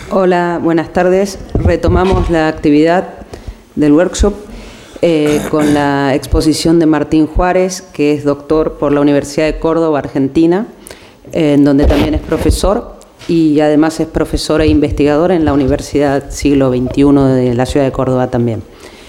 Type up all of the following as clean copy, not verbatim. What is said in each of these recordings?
Hola, buenas tardes. Retomamos la actividad del workshop con la exposición de Martín Juárez, que es doctor por la Universidad de Córdoba, Argentina, en donde también es profesor y además es profesor e investigador en la Universidad Siglo XXI de la ciudad de Córdoba también.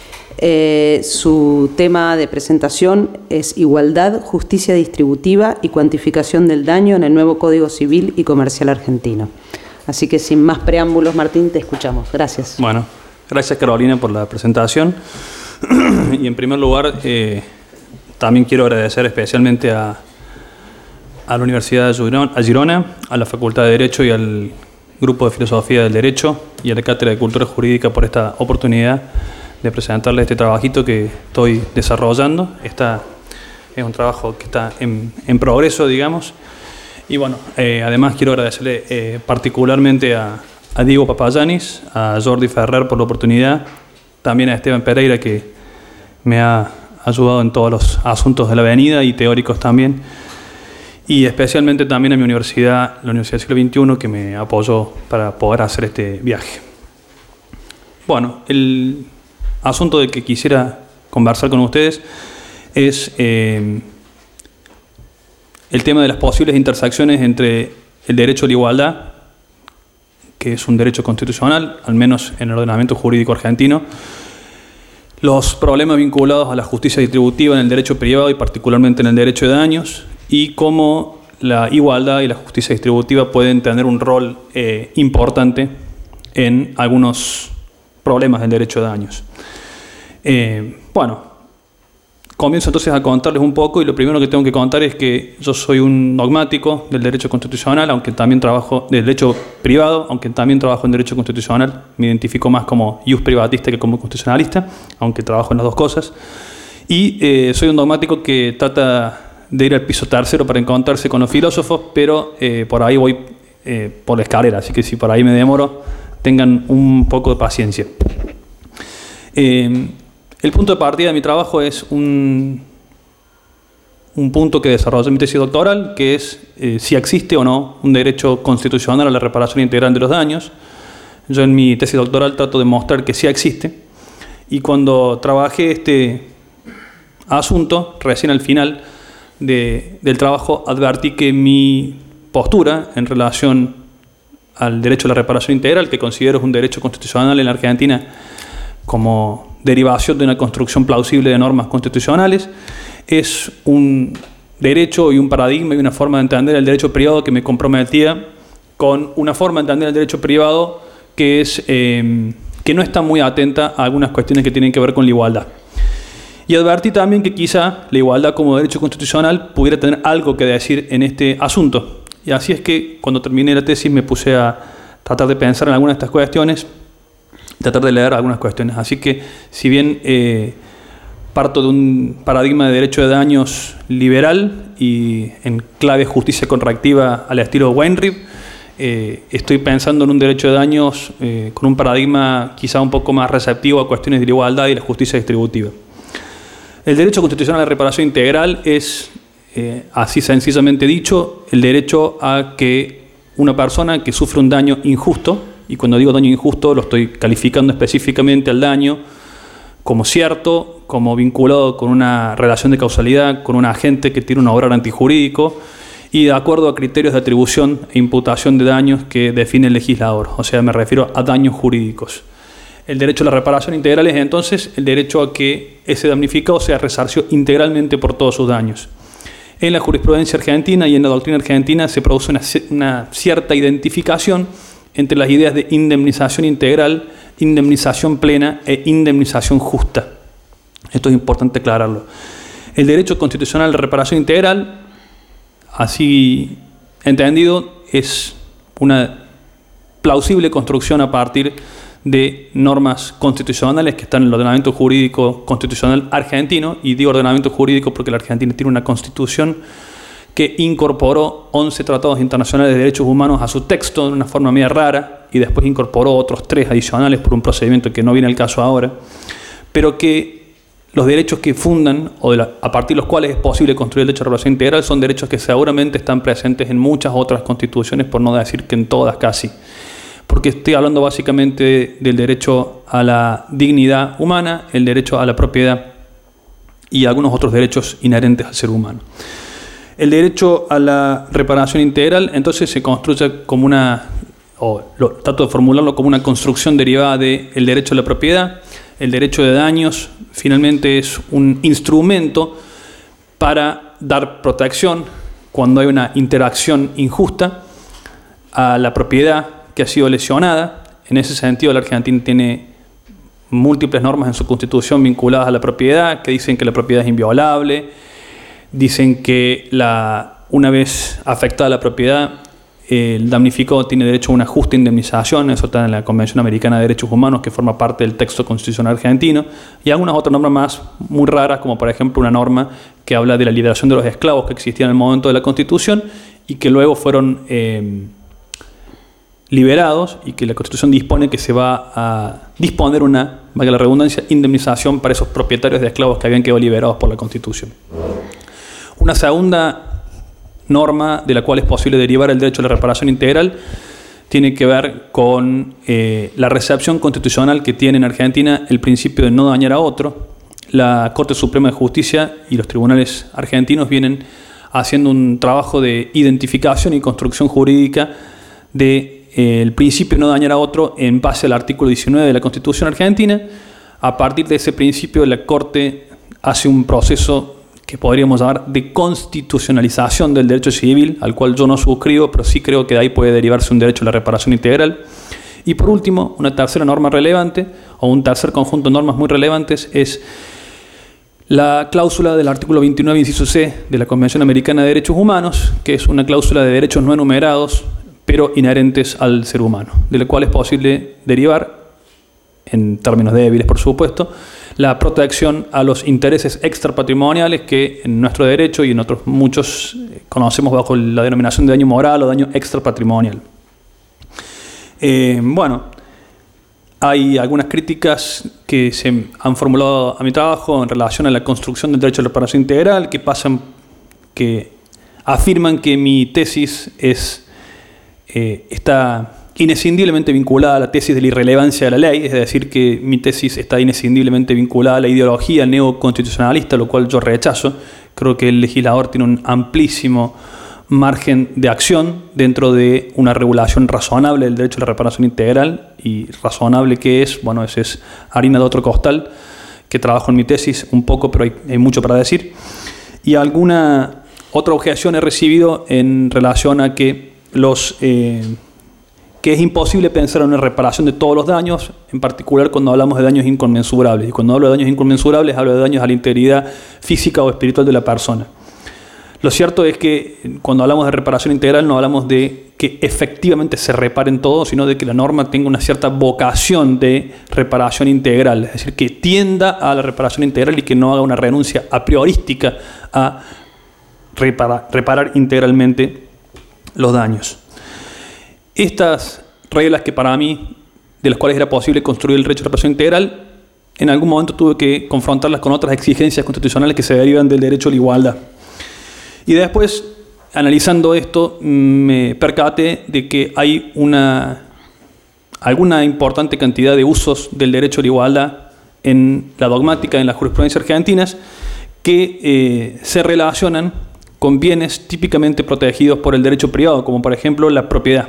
Su tema de presentación es Igualdad, Justicia Distributiva y Cuantificación del Daño en el nuevo Código Civil y Comercial Argentino. Así que sin más preámbulos, Martín, te escuchamos. Gracias. Bueno, gracias Carolina por la presentación. Y en primer lugar, también quiero agradecer especialmente a la Universidad de Girona, a la Facultad de Derecho y al Grupo de Filosofía del Derecho y a la Cátedra de Cultura Jurídica por esta oportunidad de presentarles este trabajito que estoy desarrollando. Es un trabajo que está en progreso, digamos. Y bueno, además quiero agradecerle particularmente a Diego Papayanis, a Jordi Ferrer por la oportunidad, también a Esteban Pereira, que me ha ayudado en todos los asuntos de la avenida y teóricos también, y especialmente también a mi universidad, la Universidad del Siglo XXI, que me apoyó para poder hacer este viaje. Bueno, el asunto del que quisiera conversar con ustedes es el tema de las posibles intersecciones entre el derecho a la igualdad, que es un derecho constitucional, al menos en el ordenamiento jurídico argentino, los problemas vinculados a la justicia distributiva en el derecho privado y particularmente en el derecho de daños, y cómo la igualdad y la justicia distributiva pueden tener un rol importante en algunos problemas del derecho de daños. Bueno, comienzo entonces a contarles un poco, y lo primero que tengo que contar es que yo soy un dogmático del derecho constitucional, aunque también trabajo del derecho privado, aunque también trabajo en derecho constitucional. Me identifico más como ius privatista que como constitucionalista, aunque trabajo en las dos cosas. Y soy un dogmático que trata de ir al piso tercero para encontrarse con los filósofos, pero por ahí voy por la escalera, así que si por ahí me demoro, tengan un poco de paciencia. El punto de partida de mi trabajo es un punto que desarrollé en mi tesis doctoral, que es si existe o no un derecho constitucional a la reparación integral de los daños. Yo en mi tesis doctoral trato de mostrar que sí existe, y cuando trabajé este asunto, recién al final del trabajo, advertí que mi postura en relación al derecho a la reparación integral, que considero es un derecho constitucional en la Argentina como derivación de una construcción plausible de normas constitucionales, es un derecho y un paradigma y una forma de entender el derecho privado que me comprometía con una forma de entender el derecho privado que es que no está muy atenta a algunas cuestiones que tienen que ver con la igualdad. Y advertí también que quizá la igualdad como derecho constitucional pudiera tener algo que decir en este asunto. Y así es que cuando terminé la tesis me puse a tratar de pensar en algunas de estas cuestiones, tratar de leer algunas cuestiones. Así que, si bien parto de un paradigma de derecho de daños liberal y en clave justicia correctiva al estilo Weinrib, estoy pensando en un derecho de daños con un paradigma quizá un poco más receptivo a cuestiones de la igualdad y la justicia distributiva. El derecho constitucional a la reparación integral es, así sencillamente dicho, el derecho a que una persona que sufre un daño injusto, y cuando digo daño injusto lo estoy calificando específicamente al daño como cierto, como vinculado con una relación de causalidad con un agente que tiene un obrar antijurídico y de acuerdo a criterios de atribución e imputación de daños que define el legislador. O sea, me refiero a daños jurídicos. El derecho a la reparación integral es entonces el derecho a que ese damnificado sea resarcido integralmente por todos sus daños. En la jurisprudencia argentina y en la doctrina argentina se produce una cierta identificación entre las ideas de indemnización integral, indemnización plena e indemnización justa. Esto es importante aclararlo. El derecho constitucional de reparación integral, así entendido, es una plausible construcción a partir de normas constitucionales que están en el ordenamiento jurídico constitucional argentino, y digo ordenamiento jurídico porque la Argentina tiene una constitución que incorporó 11 tratados internacionales de derechos humanos a su texto de una forma media rara, y después incorporó otros 3 adicionales por un procedimiento que no viene al caso ahora, pero que los derechos que fundan o a partir de los cuales es posible construir el derecho a la reparación integral son derechos que seguramente están presentes en muchas otras constituciones, por no decir que en todas casi. porque estoy hablando básicamente del derecho a la dignidad humana, el derecho a la propiedad y algunos otros derechos inherentes al ser humano. El derecho a la reparación integral entonces se construye como trato de formularlo como una construcción derivada del derecho a la propiedad. El derecho de daños finalmente es un instrumento para dar protección cuando hay una interacción injusta a la propiedad que ha sido lesionada. En ese sentido, la Argentina tiene múltiples normas en su Constitución vinculadas a la propiedad, que dicen que la propiedad es inviolable, dicen que una vez afectada la propiedad, el damnificado tiene derecho a una justa indemnización. Eso está en la Convención Americana de Derechos Humanos, que forma parte del texto constitucional argentino, y algunas otras normas más muy raras, como por ejemplo una norma que habla de la liberación de los esclavos que existían en el momento de la Constitución y que luego fueron liberados, y que la Constitución dispone que se va a disponer una, valga la redundancia, indemnización para esos propietarios de esclavos que habían quedado liberados por la Constitución. Una segunda norma de la cual es posible derivar el derecho a la reparación integral tiene que ver con la recepción constitucional que tiene en Argentina el principio de no dañar a otro. La Corte Suprema de Justicia y los tribunales argentinos vienen haciendo un trabajo de identificación y construcción jurídica del principio de no dañar a otro en base al artículo 19 de la Constitución argentina. A partir de ese principio, la Corte hace un proceso que podríamos llamar de constitucionalización del derecho civil, al cual yo no suscribo, pero sí creo que de ahí puede derivarse un derecho a la reparación integral. Y por último, una tercera norma relevante, o un tercer conjunto de normas muy relevantes, es la cláusula del artículo 29, inciso C, de la Convención Americana de Derechos Humanos, que es una cláusula de derechos no enumerados, pero inherentes al ser humano, de la cual es posible derivar, en términos débiles por supuesto, la protección a los intereses extrapatrimoniales que en nuestro derecho y en otros muchos conocemos bajo la denominación de daño moral o daño extrapatrimonial. Bueno, hay algunas críticas que se han formulado a mi trabajo en relación a la construcción del derecho a la reparación integral, que afirman que mi tesis está inescindiblemente vinculada a la tesis de la irrelevancia de la ley, es decir, que mi tesis está inescindiblemente vinculada a la ideología neoconstitucionalista, lo cual yo rechazo. Creo que el legislador tiene un amplísimo margen de acción dentro de una regulación razonable del derecho a la reparación integral, y razonable que es, bueno, esa es harina de otro costal, que trabajo en mi tesis un poco, pero hay mucho para decir. Y alguna otra objeción he recibido en relación a que que es imposible pensar en una reparación de todos los daños, en particular cuando hablamos de daños inconmensurables. Y cuando hablo de daños inconmensurables, hablo de daños a la integridad física o espiritual de la persona. Lo cierto es que cuando hablamos de reparación integral no hablamos de que efectivamente se reparen todos, sino de que la norma tenga una cierta vocación de reparación integral, es decir, que tienda a la reparación integral y que no haga una renuncia a priorística a reparar integralmente los daños. Estas reglas que para mí, de las cuales era posible construir el derecho a reparación integral, en algún momento tuve que confrontarlas con otras exigencias constitucionales que se derivan del derecho a la igualdad. Y después, analizando esto, me percaté de que hay alguna importante cantidad de usos del derecho a la igualdad en la dogmática, en la jurisprudencia argentinas, que se relacionan con bienes típicamente protegidos por el derecho privado, como por ejemplo la propiedad.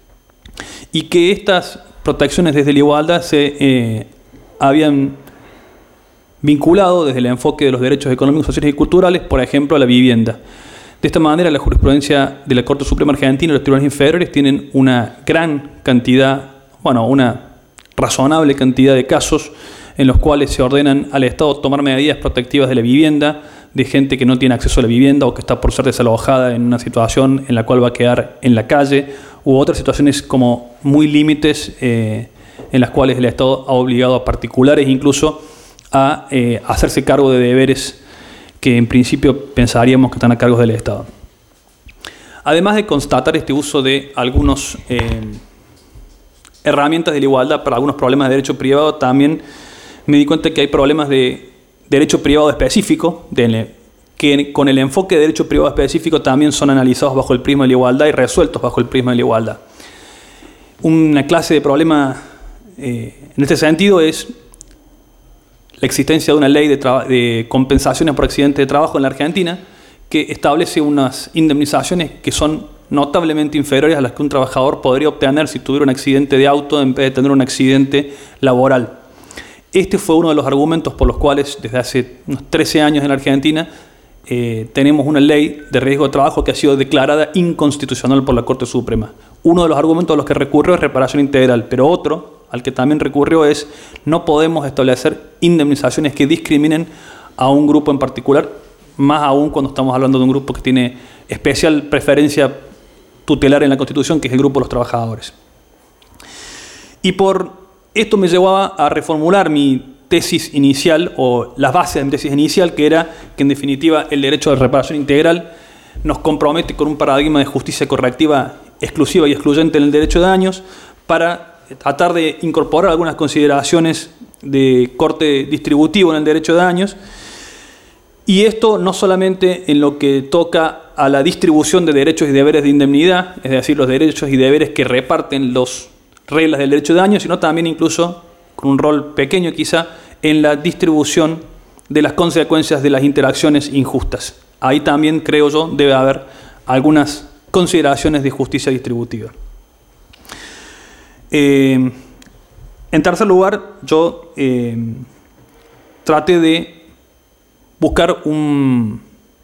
Y que estas protecciones desde la igualdad se habían vinculado desde el enfoque de los derechos económicos, sociales y culturales, por ejemplo, a la vivienda. De esta manera, la jurisprudencia de la Corte Suprema Argentina y los tribunales inferiores tienen una gran cantidad, una razonable cantidad de casos en los cuales se ordenan al Estado tomar medidas protectivas de la vivienda, de gente que no tiene acceso a la vivienda o que está por ser desalojada en una situación en la cual va a quedar en la calle, u otras situaciones como muy límites en las cuales el Estado ha obligado a particulares incluso a hacerse cargo de deberes que en principio pensaríamos que están a cargo del Estado. Además de constatar este uso de algunas herramientas de la igualdad para algunos problemas de derecho privado, también me di cuenta que hay problemas de derecho privado específico, que con el enfoque de derecho privado específico también son analizados bajo el prisma de la igualdad y resueltos bajo el prisma de la igualdad. Una clase de problema en este sentido es la existencia de una ley de compensaciones por accidente de trabajo en la Argentina que establece unas indemnizaciones que son notablemente inferiores a las que un trabajador podría obtener si tuviera un accidente de auto en vez de tener un accidente laboral. Este fue uno de los argumentos por los cuales desde hace unos 13 años en la Argentina tenemos una ley de riesgo de trabajo que ha sido declarada inconstitucional por la Corte Suprema. Uno de los argumentos a los que recurrió es reparación integral, pero otro al que también recurrió es no podemos establecer indemnizaciones que discriminen a un grupo en particular, más aún cuando estamos hablando de un grupo que tiene especial preferencia tutelar en la Constitución, que es el grupo de los trabajadores. Y por esto me llevó a reformular mi tesis inicial, o las bases de mi tesis inicial, que era que en definitiva el derecho de reparación integral nos compromete con un paradigma de justicia correctiva exclusiva y excluyente en el derecho de daños para tratar de incorporar algunas consideraciones de corte distributivo en el derecho de daños. Y esto no solamente en lo que toca a la distribución de derechos y deberes de indemnidad, es decir, los derechos y deberes que reparten las reglas del derecho de daños, sino también incluso con un rol pequeño quizá en la distribución de las consecuencias de las interacciones injustas. Ahí también, creo yo, debe haber algunas consideraciones de justicia distributiva. En tercer lugar, yo traté de buscar un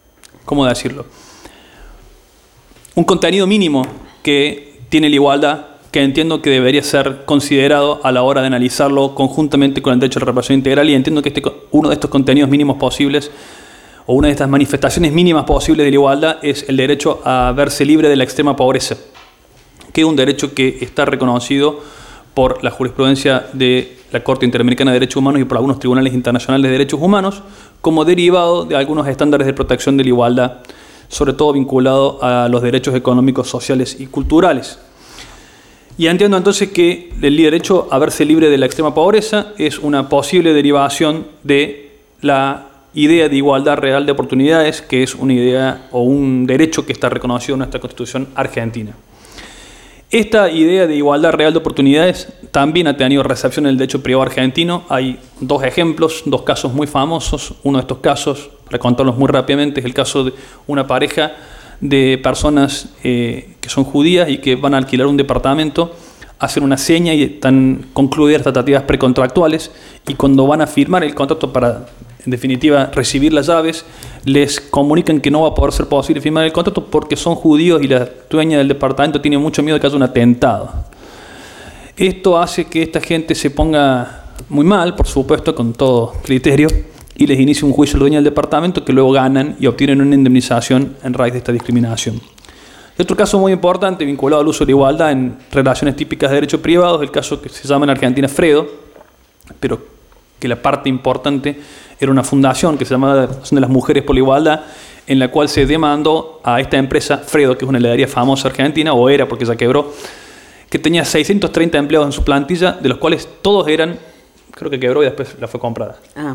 contenido mínimo que tiene la igualdad, que entiendo que debería ser considerado a la hora de analizarlo conjuntamente con el derecho a la reparación integral, y entiendo que uno de estos contenidos mínimos posibles, o una de estas manifestaciones mínimas posibles de la igualdad, es el derecho a verse libre de la extrema pobreza, que es un derecho que está reconocido por la jurisprudencia de la Corte Interamericana de Derechos Humanos y por algunos tribunales internacionales de derechos humanos, como derivado de algunos estándares de protección de la igualdad, sobre todo vinculado a los derechos económicos, sociales y culturales. Y entiendo entonces que el derecho a verse libre de la extrema pobreza es una posible derivación de la idea de igualdad real de oportunidades, que es una idea o un derecho que está reconocido en nuestra Constitución argentina. Esta idea de igualdad real de oportunidades también ha tenido recepción en el derecho privado argentino. Hay dos ejemplos, dos casos muy famosos. Uno de estos casos, para contarlos muy rápidamente, es el caso de una pareja de personas que son judías y que van a alquilar un departamento, hacen una seña y están concluidas tratativas precontractuales, y cuando van a firmar el contrato para, en definitiva, recibir las llaves, les comunican que no va a poder ser posible firmar el contrato porque son judíos y la dueña del departamento tiene mucho miedo de que haya un atentado. Esto hace que esta gente se ponga muy mal, por supuesto, con todo criterio, y les inicia un juicio al dueño del departamento, que luego ganan y obtienen una indemnización en raíz de esta discriminación. Otro caso muy importante vinculado al uso de la igualdad en relaciones típicas de derecho privado es el caso que se llama en Argentina Fredo, pero que la parte importante era una fundación que se llamaba la Fundación de las Mujeres por la Igualdad, en la cual se demandó a esta empresa Fredo, que es una heladería famosa argentina, o era porque ya quebró, que tenía 630 empleados en su plantilla, de los cuales todos eran, creo que quebró y después la fue comprada.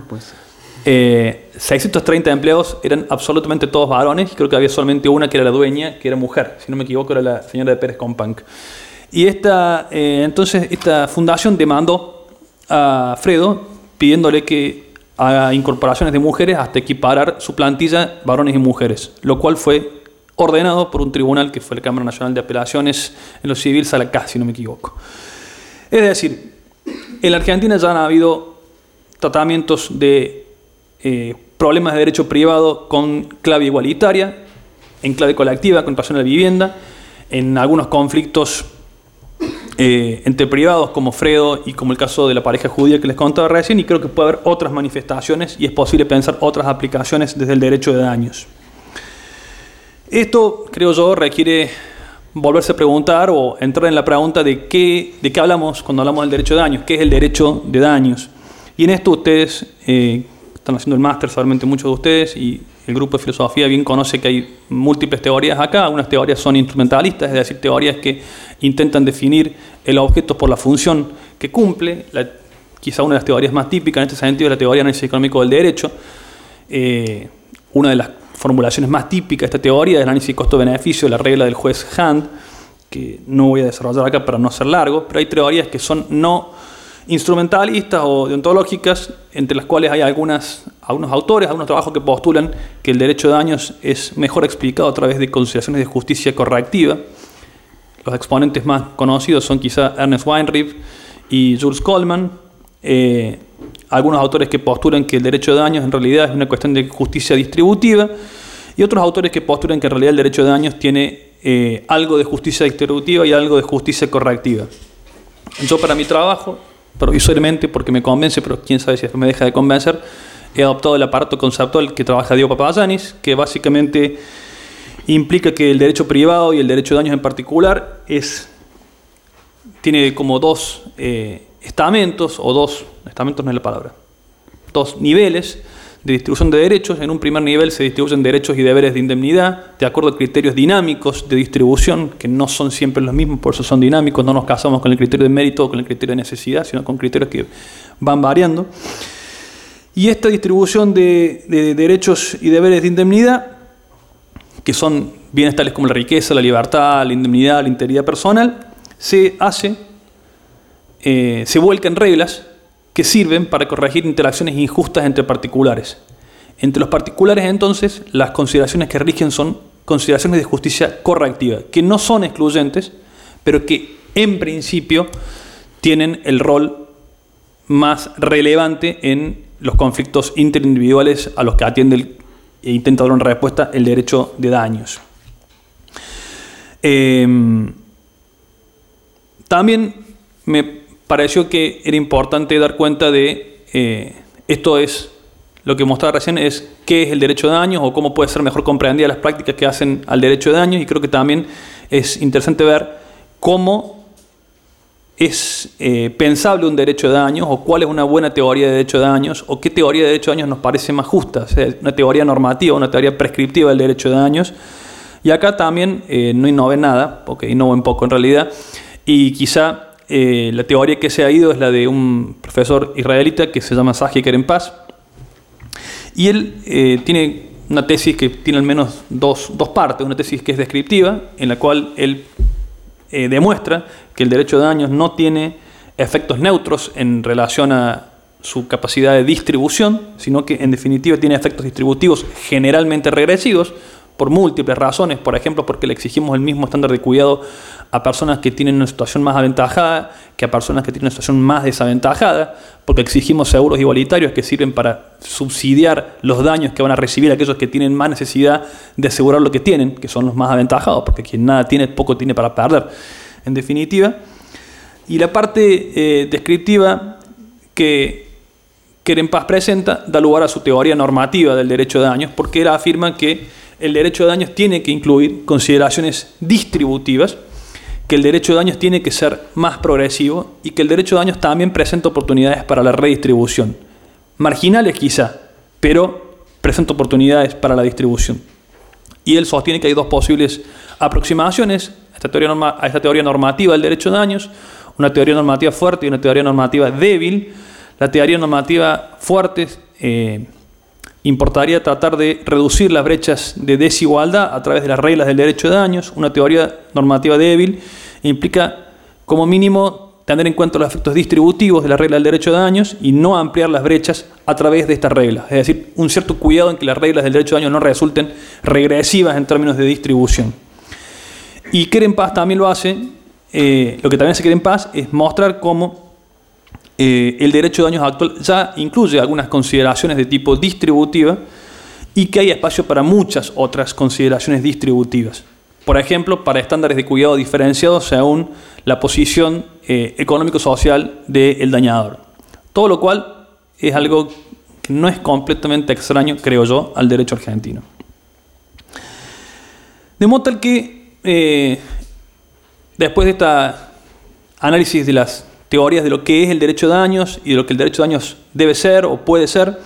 630 empleados eran absolutamente todos varones, y creo que había solamente una que era la dueña, que era mujer, si no me equivoco era la señora de Pérez Companc. Y entonces esta fundación demandó a Fredo pidiéndole que haga incorporaciones de mujeres hasta equiparar su plantilla varones y mujeres, lo cual fue ordenado por un tribunal que fue la Cámara Nacional de Apelaciones en lo civil, Sala K, si no me equivoco. Es decir, en la Argentina ya han habido tratamientos de problemas de derecho privado con clave igualitaria, en clave colectiva, con relación a la vivienda, en algunos conflictos entre privados como Fredo y como el caso de la pareja judía que les contaba recién, y creo que puede haber otras manifestaciones y es posible pensar otras aplicaciones desde el derecho de daños. Esto, creo yo, requiere volverse a preguntar o entrar en la pregunta de qué hablamos cuando hablamos del derecho de daños, qué es el derecho de daños. Y en esto ustedes están haciendo el máster, seguramente muchos de ustedes, y el grupo de filosofía bien conoce que hay múltiples teorías acá. Algunas teorías son instrumentalistas, es decir, teorías que intentan definir el objeto por la función que cumple. Quizá una de las teorías más típicas en este sentido es la teoría de análisis económico del derecho. Una de las formulaciones más típicas de esta teoría es el análisis costo-beneficio, la regla del juez Hand, que no voy a desarrollar acá para no ser largo, pero hay teorías que son no instrumentalistas o deontológicas, entre las cuales hay algunos autores, algunos trabajos que postulan que el derecho de daños es mejor explicado a través de consideraciones de justicia correctiva. Los exponentes más conocidos son quizá Ernest Weinreib y Jules Coleman. Algunos autores que postulan que el derecho de daños en realidad es una cuestión de justicia distributiva, y otros autores que postulan que en realidad el derecho de daños tiene algo de justicia distributiva y algo de justicia correctiva. Yo, para mi trabajo, provisoriamente, porque me convence, pero quién sabe si después me deja de convencer, he adoptado el aparato conceptual que trabaja Diego Papagiannis, que básicamente implica que el derecho privado y el derecho de daños en particular tiene como dos estamentos no es la palabra, dos niveles de distribución de derechos. En un primer nivel se distribuyen derechos y deberes de indemnidad de acuerdo a criterios dinámicos de distribución, que no son siempre los mismos, por eso son dinámicos. No nos casamos con el criterio de mérito o con el criterio de necesidad, sino con criterios que van variando. Y esta distribución de derechos y deberes de indemnidad, que son bienes tales como la riqueza, la libertad, la indemnidad, la integridad personal, se vuelca en reglas que sirven para corregir interacciones injustas entre particulares. Entre los particulares, entonces, las consideraciones que rigen son consideraciones de justicia correctiva, que no son excluyentes, pero que en principio tienen el rol más relevante en los conflictos interindividuales a los que atiende e intenta dar una respuesta el derecho de daños. También me pareció que era importante dar cuenta de, esto es lo que mostraba recién, es qué es el derecho de daños o cómo puede ser mejor comprendida las prácticas que hacen al derecho de daños, y creo que también es interesante ver cómo es pensable un derecho de daños, o cuál es una buena teoría de derecho de daños, o qué teoría de derecho de daños nos parece más justa, o sea, una teoría normativa, una teoría prescriptiva del derecho de daños. Y acá también no innové nada, porque innové un poco en realidad, y quizá la teoría que se ha ido es la de un profesor israelita que se llama Zahi Kerenpaz, y él tiene una tesis que tiene al menos dos partes. Una tesis que es descriptiva, en la cual él demuestra que el derecho de daños no tiene efectos neutros en relación a su capacidad de distribución, sino que en definitiva tiene efectos distributivos generalmente regresivos, por múltiples razones. Por ejemplo, porque le exigimos el mismo estándar de cuidado a personas que tienen una situación más aventajada que a personas que tienen una situación más desaventajada, porque exigimos seguros igualitarios que sirven para subsidiar los daños que van a recibir aquellos que tienen más necesidad de asegurar lo que tienen, que son los más aventajados, porque quien nada tiene, poco tiene para perder, en definitiva. Y la parte descriptiva que Kerenpaz presenta da lugar a su teoría normativa del derecho de daños, porque él afirma que el derecho de daños tiene que incluir consideraciones distributivas, que el derecho de daños tiene que ser más progresivo y que el derecho de daños también presenta oportunidades para la redistribución. Marginales quizá, pero presenta oportunidades para la distribución. Y él sostiene que hay dos posibles aproximaciones a esta teoría normativa del derecho de daños: una teoría normativa fuerte y una teoría normativa débil. La teoría normativa fuerte importaría tratar de reducir las brechas de desigualdad a través de las reglas del derecho de daños. Una teoría normativa débil implica, como mínimo, tener en cuenta los efectos distributivos de la regla del derecho de daños y no ampliar las brechas a través de estas reglas. Es decir, un cierto cuidado en que las reglas del derecho de daños no resulten regresivas en términos de distribución. Y Kerenpaz también lo hace. Lo que también hace Kerenpaz es mostrar cómo el derecho de daños actual ya incluye algunas consideraciones de tipo distributiva y que hay espacio para muchas otras consideraciones distributivas. Por ejemplo, para estándares de cuidado diferenciados según la posición económico-social del dañador. Todo lo cual es algo que no es completamente extraño, creo yo, al derecho argentino. De modo tal que después de este análisis de las teorías de lo que es el derecho de daños y de lo que el derecho de daños debe ser o puede ser,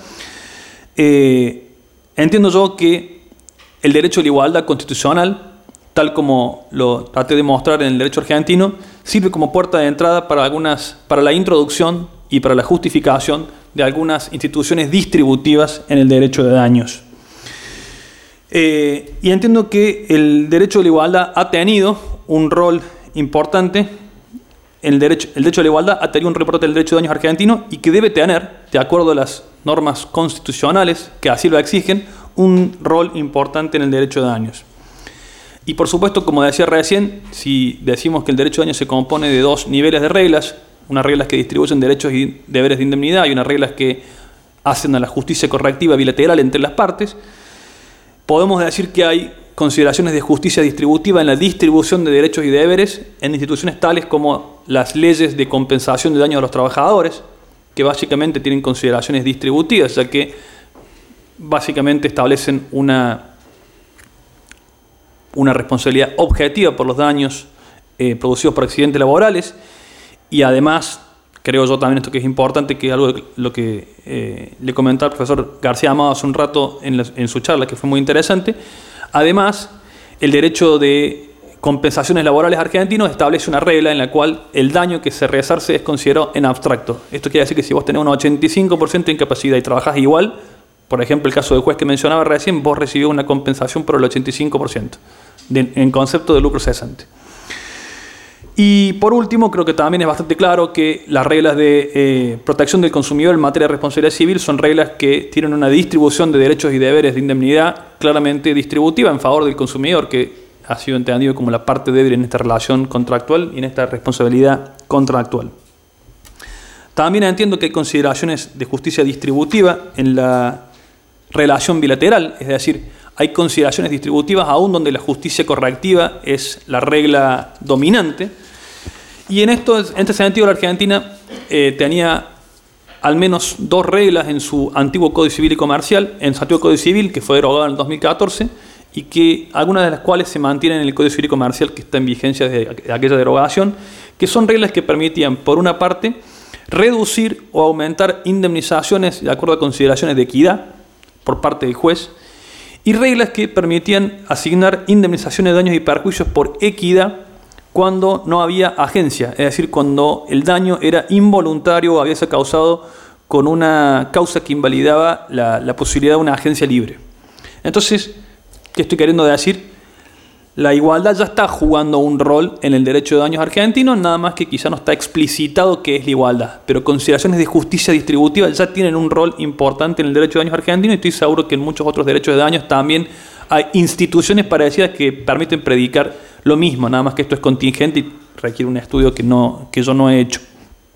entiendo yo que el derecho a la igualdad constitucional, tal como lo traté de mostrar en el derecho argentino, sirve como puerta de entrada para la introducción y para la justificación de algunas instituciones distributivas en el derecho de daños. Y entiendo que el derecho a la igualdad ha tenido un rol importante en el derecho a la igualdad ha tenido un reporte del derecho de daños argentino y que debe tener, de acuerdo a las normas constitucionales que así lo exigen, un rol importante en el derecho de daños. Y por supuesto, como decía recién, si decimos que el derecho de daños se compone de dos niveles de reglas, unas reglas que distribuyen derechos y deberes de indemnidad y unas reglas que hacen a la justicia correctiva bilateral entre las partes, podemos decir que hay consideraciones de justicia distributiva en la distribución de derechos y deberes en instituciones tales como las leyes de compensación de daños a los trabajadores, que básicamente tienen consideraciones distributivas, ya que básicamente establecen una responsabilidad objetiva por los daños producidos por accidentes laborales, y además, creo yo también esto que es importante, que es algo de lo que le comentaba el profesor García Amado hace un rato en su charla, que fue muy interesante. Además, el derecho de compensaciones laborales argentinos establece una regla en la cual el daño que se resarce es considerado en abstracto. Esto quiere decir que si vos tenés un 85% de incapacidad y trabajás igual, por ejemplo, el caso del juez que mencionaba recién, vos recibís una compensación por el 85%, en concepto de lucro cesante. Y por último, creo que también es bastante claro que las reglas de protección del consumidor en materia de responsabilidad civil son reglas que tienen una distribución de derechos y deberes de indemnidad claramente distributiva en favor del consumidor, que ha sido entendido como la parte débil en esta relación contractual y en esta responsabilidad contractual. También entiendo que hay consideraciones de justicia distributiva en la relación bilateral, es decir, hay consideraciones distributivas aún donde la justicia correctiva es la regla dominante. Y en este sentido la Argentina tenía al menos dos reglas en su antiguo Código Civil y Comercial, en su antiguo Código Civil, que fue derogado en el 2014, y que algunas de las cuales se mantienen en el Código Civil y Comercial, que está en vigencia desde aquella derogación, que son reglas que permitían, por una parte, reducir o aumentar indemnizaciones de acuerdo a consideraciones de equidad por parte del juez, y reglas que permitían asignar indemnizaciones de daños y perjuicios por equidad cuando no había agencia, es decir, cuando el daño era involuntario o había sido causado con una causa que invalidaba la posibilidad de una agencia libre. Entonces, ¿qué estoy queriendo decir? La igualdad ya está jugando un rol en el derecho de daños argentino, nada más que quizá no está explicitado qué es la igualdad, pero consideraciones de justicia distributiva ya tienen un rol importante en el derecho de daños argentino, y estoy seguro que en muchos otros derechos de daños también hay instituciones parecidas que permiten predicar lo mismo, nada más que esto es contingente y requiere un estudio que yo no he hecho.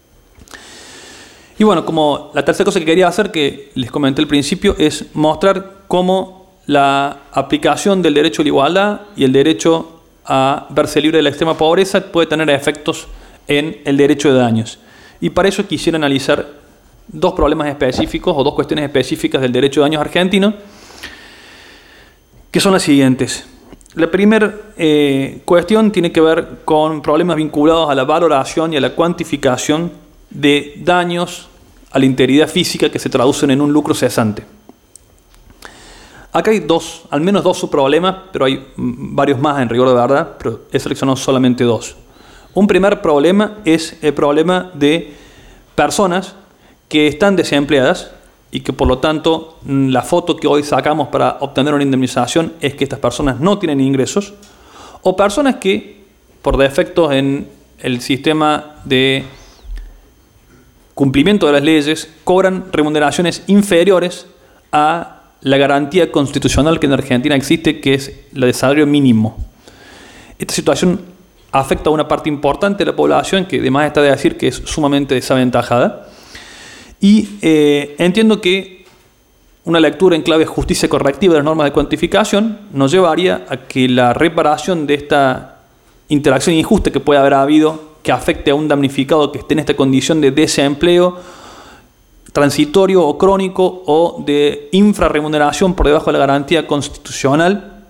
Y bueno, como la tercera cosa que quería hacer, que les comenté al principio, es mostrar cómo la aplicación del derecho a la igualdad y el derecho a verse libre de la extrema pobreza puede tener efectos en el derecho de daños. Y para eso quisiera analizar dos problemas específicos o dos cuestiones específicas del derecho de daños argentino, que son las siguientes. La primera cuestión tiene que ver con problemas vinculados a la valoración y a la cuantificación de daños a la integridad física que se traducen en un lucro cesante. Acá hay al menos dos subproblemas, pero hay varios más en rigor de verdad, pero he seleccionado solamente dos. Un primer problema es el problema de personas que están desempleadas y que por lo tanto la foto que hoy sacamos para obtener una indemnización es que estas personas no tienen ingresos, o personas que por defectos en el sistema de cumplimiento de las leyes cobran remuneraciones inferiores a la garantía constitucional que en Argentina existe, que es la de salario mínimo. Esta situación afecta a una parte importante de la población que además está de decir que es sumamente desaventajada. Y entiendo que una lectura en clave justicia correctiva de las normas de cuantificación nos llevaría a que la reparación de esta interacción injusta que puede haber habido, que afecte a un damnificado que esté en esta condición de desempleo transitorio o crónico o de infrarremuneración por debajo de la garantía constitucional,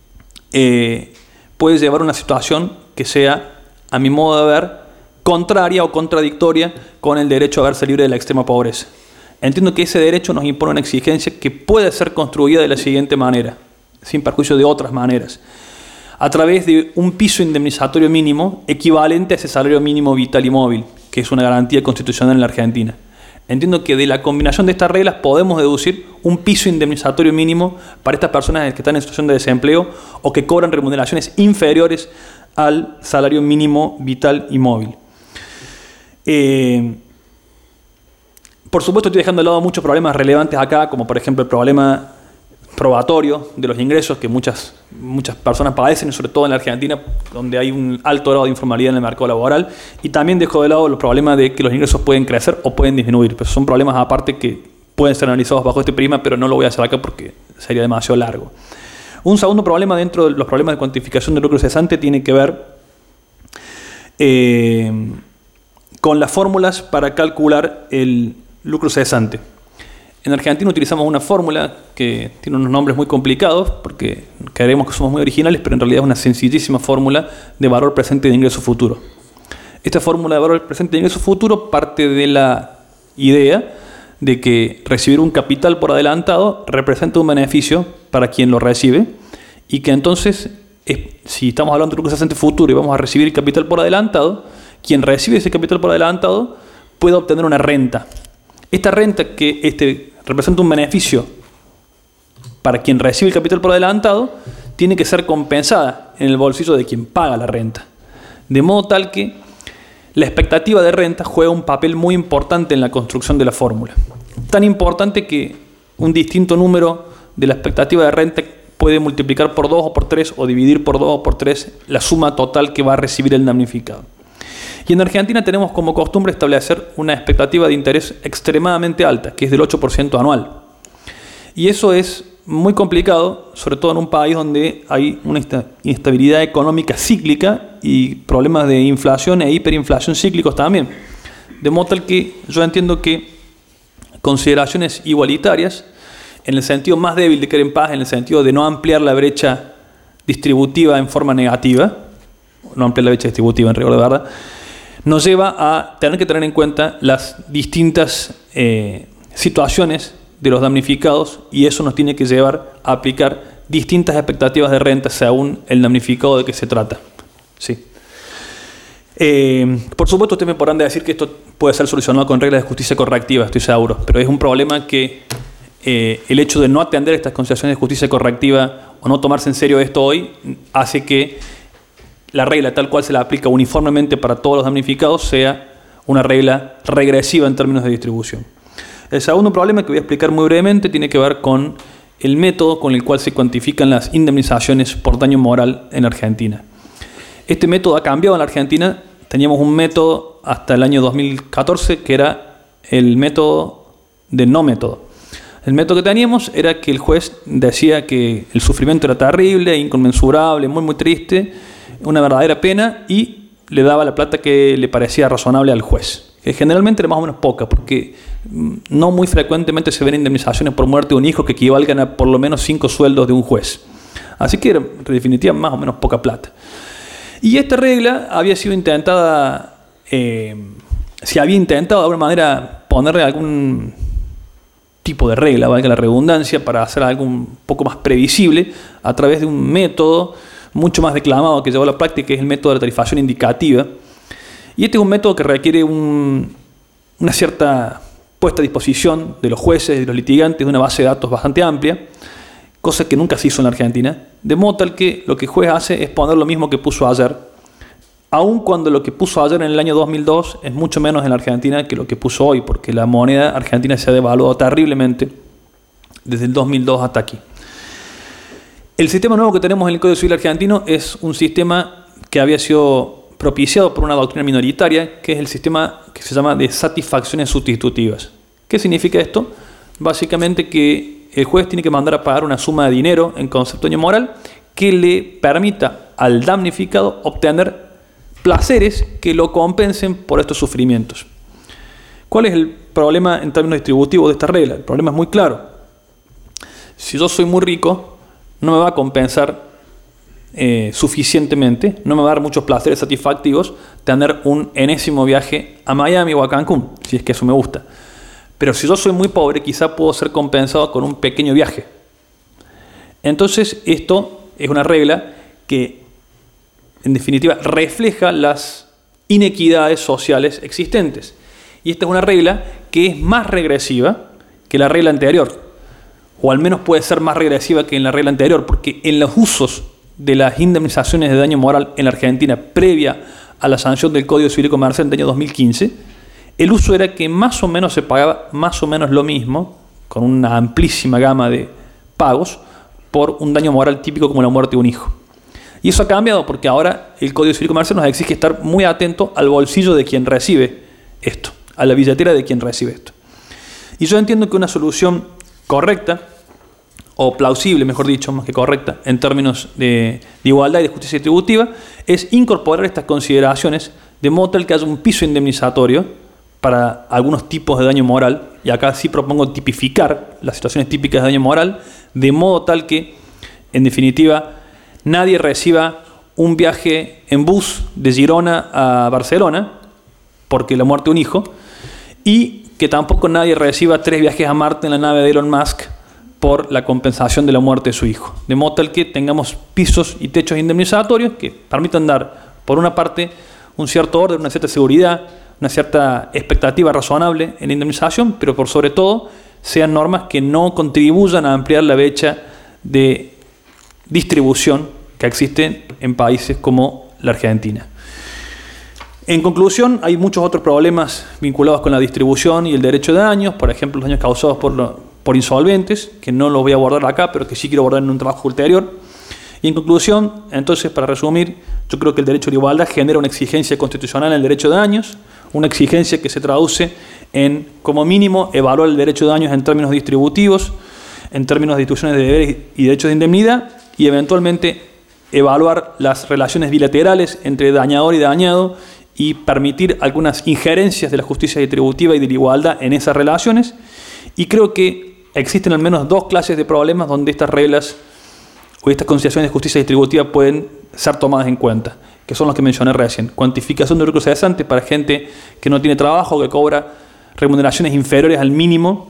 puede llevar a una situación que sea, a mi modo de ver, contraria o contradictoria con el derecho a verse libre de la extrema pobreza. Entiendo que ese derecho nos impone una exigencia que puede ser construida de la siguiente manera, sin perjuicio de otras maneras, a través de un piso indemnizatorio mínimo equivalente a ese salario mínimo vital y móvil, que es una garantía constitucional en la Argentina. Entiendo que de la combinación de estas reglas podemos deducir un piso indemnizatorio mínimo para estas personas que están en situación de desempleo o que cobran remuneraciones inferiores al salario mínimo vital y móvil. Por supuesto, estoy dejando de lado muchos problemas relevantes acá, como por ejemplo el problema probatorio de los ingresos que muchas personas padecen, sobre todo en la Argentina, donde hay un alto grado de informalidad en el mercado laboral, y también dejo de lado los problemas de que los ingresos pueden crecer o pueden disminuir, pero son problemas aparte que pueden ser analizados bajo este prisma, pero no lo voy a hacer acá porque sería demasiado largo. Un segundo problema dentro de los problemas de cuantificación del lucro cesante tiene que ver con las fórmulas para calcular el lucro cesante. En Argentina utilizamos una fórmula que tiene unos nombres muy complicados porque creemos que somos muy originales, pero en realidad es una sencillísima fórmula de valor presente de ingreso futuro. Esta fórmula de valor presente de ingreso futuro parte de la idea de que recibir un capital por adelantado representa un beneficio para quien lo recibe y que entonces, si estamos hablando de lucro cesante futuro y vamos a recibir el capital por adelantado, quien recibe ese capital por adelantado puede obtener una renta. Esta renta que representa un beneficio para quien recibe el capital por adelantado tiene que ser compensada en el bolsillo de quien paga la renta. De modo tal que la expectativa de renta juega un papel muy importante en la construcción de la fórmula. Tan importante que un distinto número de la expectativa de renta puede multiplicar por 2 o por 3 o dividir por 2 o por 3 la suma total que va a recibir el damnificado. Y en Argentina tenemos como costumbre establecer una expectativa de interés extremadamente alta, que es del 8% anual. Y eso es muy complicado, sobre todo en un país donde hay una inestabilidad económica cíclica y problemas de inflación e hiperinflación cíclicos también. De modo tal que yo entiendo que consideraciones igualitarias, en el sentido más débil de querer en paz, en el sentido de no ampliar la brecha distributiva en forma negativa, no ampliar la brecha distributiva en rigor de verdad, nos lleva a tener que tener en cuenta las distintas situaciones de los damnificados y eso nos tiene que llevar a aplicar distintas expectativas de renta según el damnificado de que se trata. Sí. Por supuesto, ustedes me podrán decir que esto puede ser solucionado con reglas de justicia correctiva, estoy seguro, pero es un problema que el hecho de no atender estas consideraciones de justicia correctiva o no tomarse en serio esto hoy hace que la regla tal cual se la aplica uniformemente para todos los damnificados sea una regla regresiva en términos de distribución. El segundo problema que voy a explicar muy brevemente tiene que ver con el método con el cual se cuantifican las indemnizaciones por daño moral en Argentina. Este método ha cambiado en la Argentina. Teníamos un método hasta el año 2014 que era el método de no método. El método que teníamos era que el juez decía que el sufrimiento era terrible, inconmensurable, muy triste, una verdadera pena y le daba la plata que le parecía razonable al juez, que generalmente era más o menos poca, porque no muy frecuentemente se ven indemnizaciones por muerte de un hijo que equivalgan a por lo menos 5 sueldos de un juez. Así que era en definitiva más o menos poca plata. Y esta regla había sido intentada, se había intentado de alguna manera ponerle algún tipo de regla, valga la redundancia, para hacer algo un poco más previsible a través de un método mucho más declamado que llevó a la práctica, que es el método de la tarifación indicativa. Y este es un método que requiere una cierta puesta a disposición de los jueces y de los litigantes de una base de datos bastante amplia, cosa que nunca se hizo en la Argentina, de modo tal que lo que el juez hace es poner lo mismo que puso ayer, aun cuando lo que puso ayer en el año 2002 es mucho menos en la Argentina que lo que puso hoy, porque la moneda argentina se ha devaluado terriblemente desde el 2002 hasta aquí. El sistema nuevo que tenemos en el Código Civil argentino es un sistema que había sido propiciado por una doctrina minoritaria, que es el sistema que se llama de satisfacciones sustitutivas. ¿Qué significa esto? Básicamente que el juez tiene que mandar a pagar una suma de dinero en concepto de daño moral que le permita al damnificado obtener placeres que lo compensen por estos sufrimientos. ¿Cuál es el problema en términos distributivos de esta regla? El problema es muy claro. Si yo soy muy rico, no me va a compensar suficientemente, no me va a dar muchos placeres satisfactivos tener un enésimo viaje a Miami o a Cancún, si es que eso me gusta. Pero si yo soy muy pobre, quizá puedo ser compensado con un pequeño viaje. Entonces, esto es una regla que, en definitiva, refleja las inequidades sociales existentes. Y esta es una regla que es más regresiva que la regla anterior, o al menos puede ser más regresiva que en la regla anterior, porque en los usos de las indemnizaciones de daño moral en la Argentina previa a la sanción del Código Civil y Comercial del año 2015, el uso era que más o menos se pagaba más o menos lo mismo, con una amplísima gama de pagos, por un daño moral típico como la muerte de un hijo. Y eso ha cambiado porque ahora el Código Civil y Comercial nos exige estar muy atento al bolsillo de quien recibe esto, a la billetera de quien recibe esto. Y yo entiendo que una solución correcta, o plausible, mejor dicho, más que correcta, en términos de igualdad y de justicia distributiva, es incorporar estas consideraciones de modo tal que haya un piso indemnizatorio para algunos tipos de daño moral, y acá sí propongo tipificar las situaciones típicas de daño moral, de modo tal que, en definitiva, nadie reciba un viaje en bus de Girona a Barcelona, porque la muerte de un hijo, y que tampoco nadie reciba 3 viajes a Marte en la nave de Elon Musk por la compensación de la muerte de su hijo. De modo tal que tengamos pisos y techos indemnizatorios que permitan dar, por una parte, un cierto orden, una cierta seguridad, una cierta expectativa razonable en la indemnización, pero por sobre todo sean normas que no contribuyan a ampliar la brecha de distribución que existe en países como la Argentina. En conclusión, hay muchos otros problemas vinculados con la distribución y el derecho de daños, por ejemplo, los daños causados por insolventes, que no los voy a abordar acá, pero que sí quiero abordar en un trabajo ulterior. Y en conclusión, entonces, para resumir, yo creo que el derecho a la igualdad genera una exigencia constitucional en el derecho de daños, una exigencia que se traduce en, como mínimo, evaluar el derecho de daños en términos distributivos, en términos de distribuciones de deberes y derechos de indemnidad, y eventualmente evaluar las relaciones bilaterales entre dañador y dañado y permitir algunas injerencias de la justicia distributiva y de la igualdad en esas relaciones. Y creo que existen al menos 2 clases de problemas donde estas reglas o estas consideraciones de justicia distributiva pueden ser tomadas en cuenta, que son los que mencioné recién. Cuantificación de lucro cesante para gente que no tiene trabajo, que cobra remuneraciones inferiores al mínimo.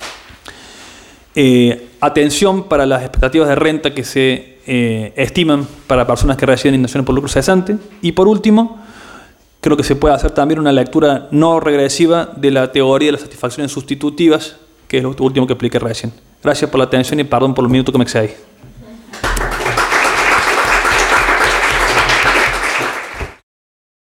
Atención para las expectativas de renta que se estiman para personas que reciben indemnizaciones por lucro cesante. Y por último, creo que se puede hacer también una lectura no regresiva de la teoría de las satisfacciones sustitutivas, que es lo último que expliqué recién. Gracias por la atención y perdón por los minutos que me excedí.